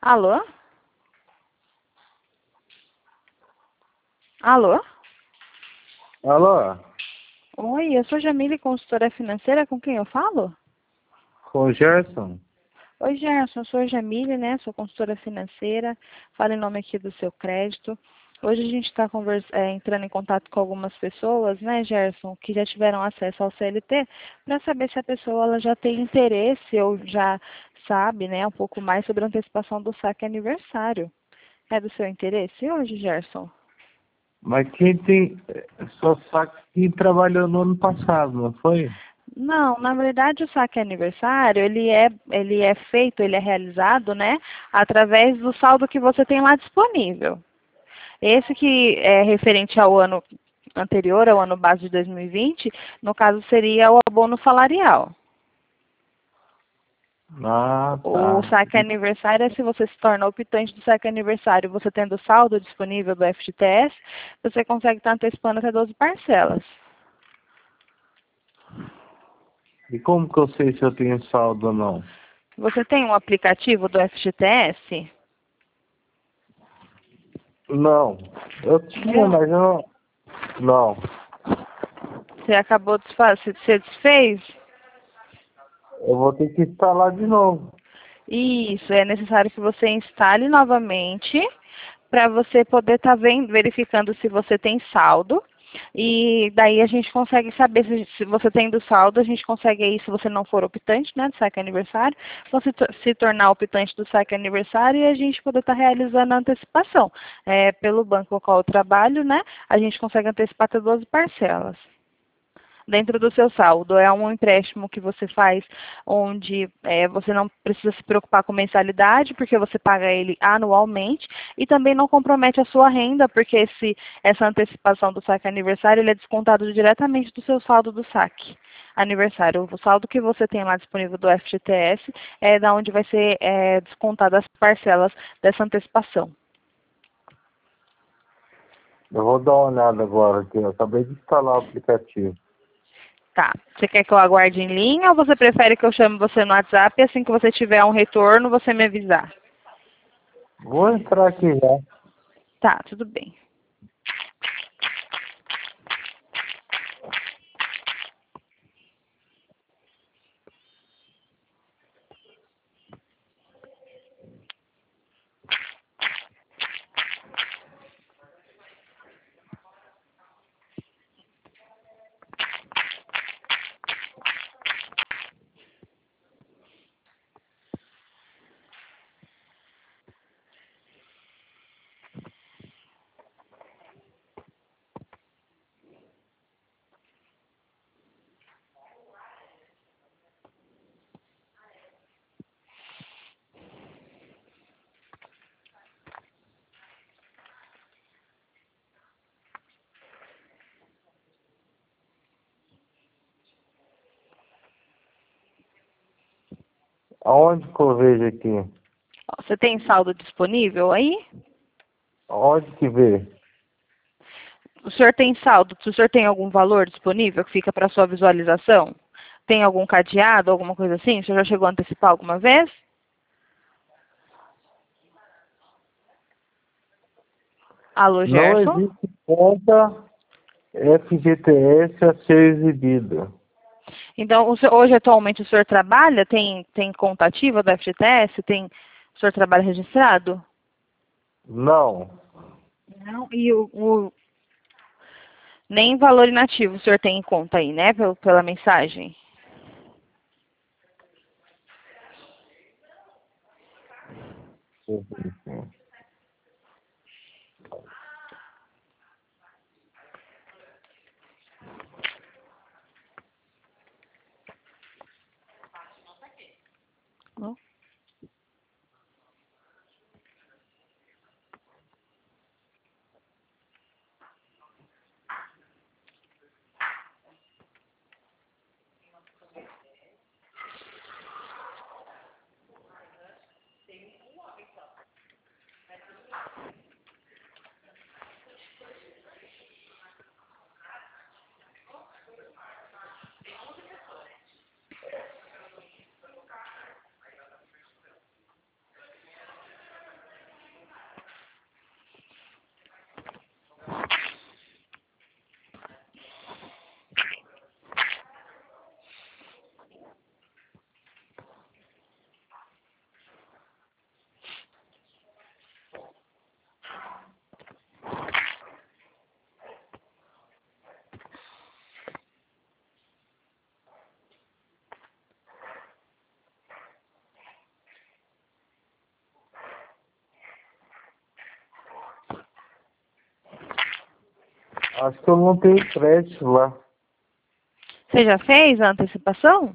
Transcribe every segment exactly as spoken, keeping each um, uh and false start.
Alô? Alô? Alô, Oi, eu sou Jamile, consultora financeira, com quem eu falo? com o Gerson? Oi, Gerson, eu sou a Jamile, né? Sou consultora financeira, falo em nome aqui do seu crédito. Hoje a gente está é, entrando em contato com algumas pessoas, né, Gerson, que já tiveram acesso ao C L T, para saber se a pessoa ela já tem interesse ou já sabe, né, um pouco mais sobre a antecipação do saque aniversário. É do seu interesse hoje, Gerson? Mas quem tem. Só sabe quem trabalhou no ano passado, não foi? Não, na verdade o saque aniversário, ele é, ele é feito, ele é realizado, né, através do saldo que você tem lá disponível. Esse que é referente ao ano anterior, ao ano base de dois mil e vinte, no caso seria o abono salarial. Ah, O tá. saque aniversário é se você se torna optante do saque aniversário, você tendo saldo disponível do F G T S, você consegue estar antecipando até doze parcelas. E como que eu sei se eu tenho saldo ou não? Você tem um aplicativo do F G T S? Não. Eu tinha, Não. mas eu não. Não. Você acabou de desfazer, você desfez? Eu vou ter que instalar de novo. Isso, é necessário que você instale novamente para você poder estar vendo, verificando se você tem saldo. E daí a gente consegue saber se, se você tendo saldo, a gente consegue aí, se você não for optante, né, do saque aniversário, você se tornar optante do saque aniversário e a gente poder estar realizando a antecipação. É, pelo banco ao qual eu trabalho, né, a gente consegue antecipar até doze parcelas dentro do seu saldo. É um empréstimo que você faz onde é, você não precisa se preocupar com mensalidade, porque você paga ele anualmente, e também não compromete a sua renda, porque esse, essa antecipação do saque aniversário ele é descontado diretamente do seu saldo do saque aniversário. O saldo que você tem lá disponível do F G T S é da onde vai ser é, descontada as parcelas dessa antecipação. Eu vou dar uma olhada agora aqui. Eu acabei de instalar o aplicativo. Tá. Você quer que eu aguarde em linha ou você prefere que eu chame você no WhatsApp e assim que você tiver um retorno, você me avisar? Vou entrar aqui já. Tá, tudo bem. Aonde que eu vejo aqui? Ó, você tem saldo disponível aí? Aonde que vê? O senhor tem saldo? O senhor tem algum valor disponível que fica para sua visualização? Tem algum cadeado, alguma coisa assim? O senhor já chegou a antecipar alguma vez? Alô, Não Gerson? existe conta F G T S a ser exibida. Então, o senhor- hoje atualmente o senhor trabalha? Tem, tem conta ativa da F G T S? Tem, o senhor trabalha registrado? Não. Não. E o, o- nem valor inativo o senhor tem em conta aí, né? Pela, pela mensagem. Não? Acho que eu não tenho crédito lá. Você já fez a antecipação?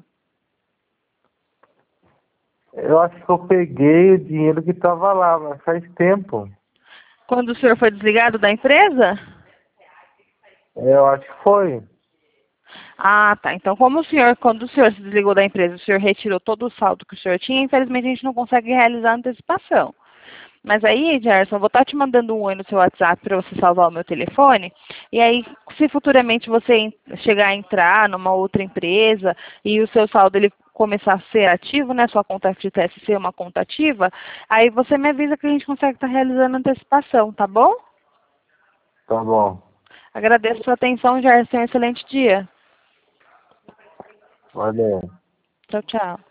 Eu acho que eu peguei o dinheiro que estava lá, mas faz tempo. Quando o senhor foi desligado da empresa? Eu acho que foi. Ah, tá. Então, como o senhor, quando o senhor se desligou da empresa, o senhor retirou todo o saldo que o senhor tinha, infelizmente a gente não consegue realizar a antecipação. Mas aí, Gerson, eu vou estar te mandando um oi no seu WhatsApp para você salvar o meu telefone. E aí, se futuramente você chegar a entrar numa outra empresa e o seu saldo ele começar a ser ativo, né, sua conta F G T S ser uma conta ativa, aí você me avisa que a gente consegue estar realizando a antecipação, tá bom? Tá bom. Agradeço a sua atenção, Gerson. Um excelente dia. Valeu. Tchau, tchau.